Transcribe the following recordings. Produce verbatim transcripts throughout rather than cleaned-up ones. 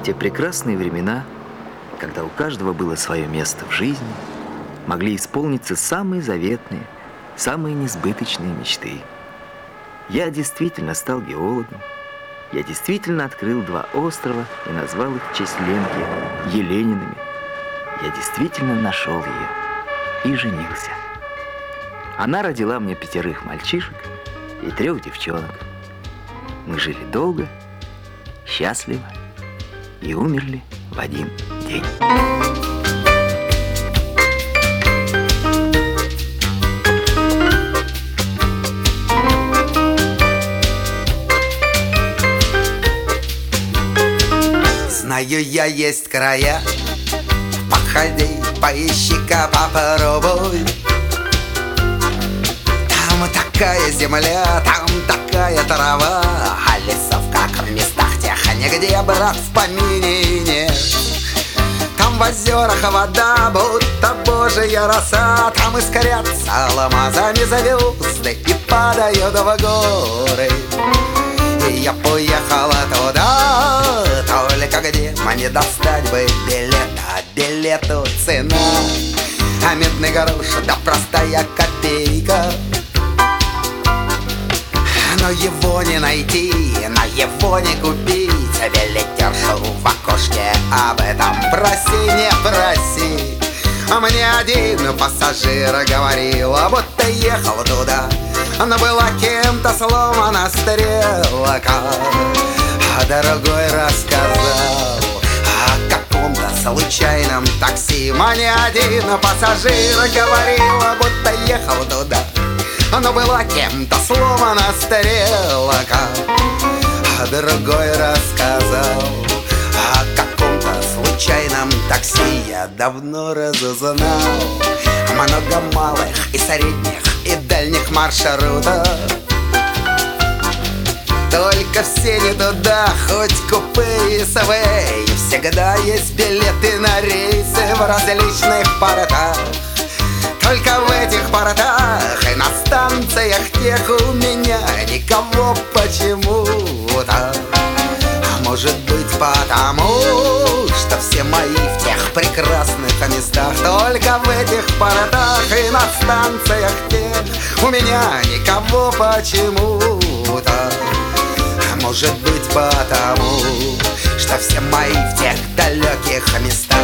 те прекрасные времена, когда у каждого было свое место в жизни, могли исполниться самые заветные, самые несбыточные мечты. Я действительно стал геологом. Я действительно открыл два острова и назвал их в честь Ленки Елениными. Я действительно нашел ее и женился. Она родила мне пятерых мальчишек и трех девчонок. Мы жили долго, счастливо и умерли в один день. Знаю я, есть края, походи, поищи-ка, попробуй. Там такая земля, там такая трава, а лесов, как в местах тех, нигде, брат, в помине нет. Там в озерах вода, будто божья роса, там искрятся алмазами звезды и падают в горы. И я поехала туда, только где мне достать бы билет, а билету цена, а медный грош, да простая копейка. Но его не найти, на его не купить, билетершу в окошке об этом проси, не проси. А мне один пассажир говорил, будто ехал туда, но была кем-то сломана стрелка. А другой рассказал о каком-то случайном такси. Мне один пассажир говорил, будто ехал туда, но была кем-то сломана стрелка. А другой рассказал о каком-то случайном такси. Я давно разузнал много малых и средних и дальних маршрутов, только все не туда, хоть купе и свей. Всегда есть билеты на рейсы в различных портах, только в этих портах и на станциях тех у меня никого почему-то. А может быть потому, что все мои в тех прекрасных местах, только в этих портах и на станциях тех у меня никого почему-то. А может быть потому, что все мои в тех далеких местах.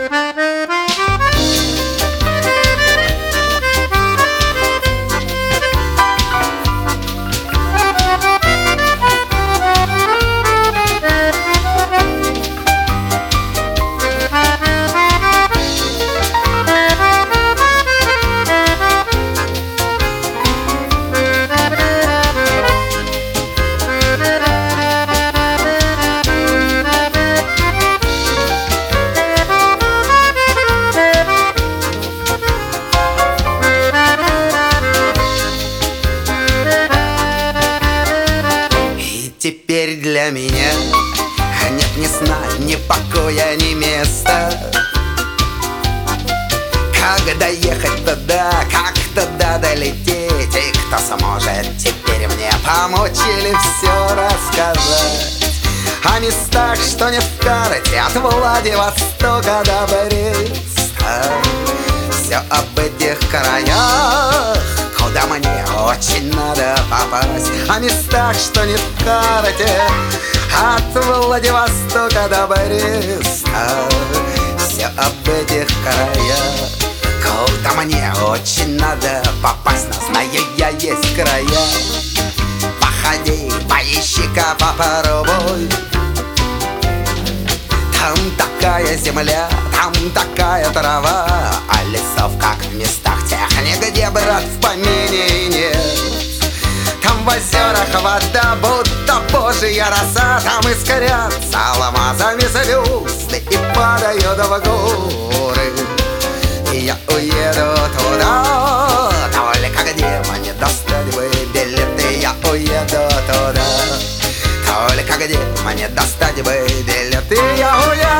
Теперь для меня нет ни сна, ни покоя, ни места. Как доехать туда, как туда долететь, и кто сможет теперь мне помочь или все рассказать о местах, что нет в карте, от Владивостока до Бреста. Все об этих краях, куда мне очень надо попасть, о местах, что нет в карте, от Владивостока до Бреста. Все об этих краях, куда мне очень надо попасть, но знаю я, есть края. Походи, поищи-ка, попробуй. Там такая земля, там такая трава, а лесов, как в местах тех, нигде, брат, в помине нет. Там в озерах вода, будто божья роса, там искрятся алмазами звезды и падают в горы. И я уеду туда, только где мне достать бы билеты. Я уеду туда, только где мне достать бы билеты. Я уеду